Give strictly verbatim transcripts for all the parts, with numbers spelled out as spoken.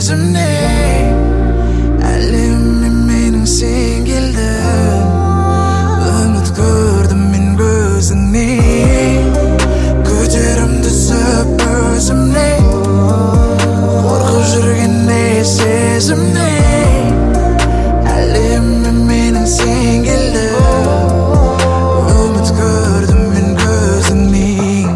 сезімне әлемім менің сен келдің үміт көрдім мен көзіңнен көтерім түсіп өзімне қорқып жүрген не сезімне әлемім менің сен келдің үміт көрдім мен көзіңнен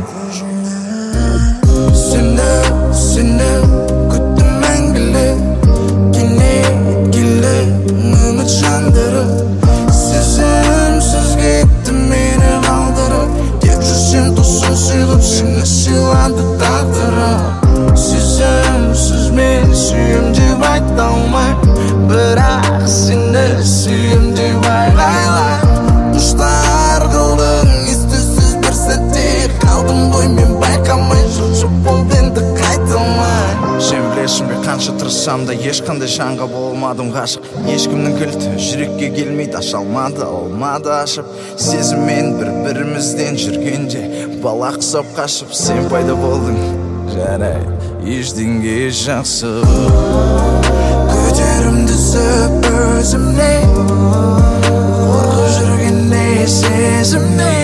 сені сені күттім мәңгілік кенет келді үміт жандырып сезімсіз кетті мені қалдырып тек жүрсем тосын сыйлап сені сыйлады тағдырым сезімсіз мен сүйем деп айта алмаймын бірақ сені сүйем деп айғайлаймын құштар қылдың ес-түссіз бір сәтте қалдым ғой мен байқамай жылжып болды енді қайталмай сен білесің бе қанша тырыссам да ешқандай жанға болмадым ғашық ешкімнің кілті жүрекке келмейді аша алмады алмады ашып сезіммен бір-бірімізден жүргенде бала құсап қашып сен пайда болдың жарайды ештеңе жақсы көтерім түсіп өзімне қорқып жүрген не сезімне